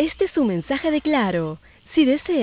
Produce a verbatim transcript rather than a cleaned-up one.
Este es un mensaje de Claro. Si desea